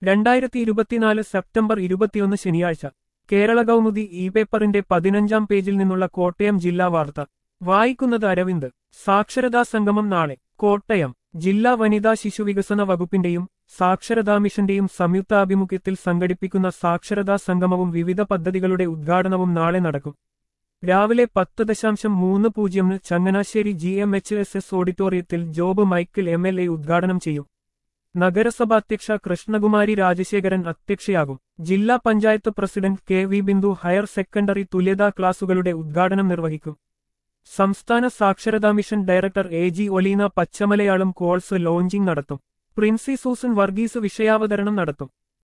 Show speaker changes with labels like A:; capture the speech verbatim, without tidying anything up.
A: രണ്ടായിരത്തി ഇരുപത്തിനാല് സെപ്റ്റംബർ ഇരുപത്തിയൊന്ന് ശനിയാഴ്ച കേരള കൗമുദി ഇ പേപ്പറിന്റെ പതിനഞ്ചാം പേജിൽ നിന്നുള്ള കോട്ടയം ജില്ലാ വാർത്ത വായിക്കുന്നത് അരവിന്ദ്. സാക്ഷരതാ സംഗമം നാളെ കോട്ടയം. ജില്ലാ വനിതാ ശിശുവികസന വകുപ്പിന്റെയും സാക്ഷരതാ മിഷന്റെയും സംയുക്താഭിമുഖ്യത്തിൽ സംഘടിപ്പിക്കുന്ന സാക്ഷരതാ സംഗമവും വിവിധ പദ്ധതികളുടെ ഉദ്ഘാടനവും നാളെ നടക്കും. രാവിലെ പത്ത് ദശാംശം മൂന്ന് പൂജ്യമിന് Changanassery G M H S S ഓഡിറ്റോറിയത്തിൽ Job Michael M L A ഉദ്ഘാടനം ചെയ്യും. നഗരസഭാധ്യക്ഷ കൃഷ്ണകുമാരി രാജശേഖരൻ അധ്യക്ഷയാകും. ജില്ലാ panchayat president K V Bindu higher secondary തുല്യതാ ക്ലാസുകളുടെ ഉദ്ഘാടനം നിർവഹിക്കും. സംസ്ഥാന സാക്ഷരതാ mission director A G Oleena Pachamalayalam course launching നടത്തും. പ്രിൻസി സൂസൻ വർഗീസ് വിഷയാവതരണം നടത്തും.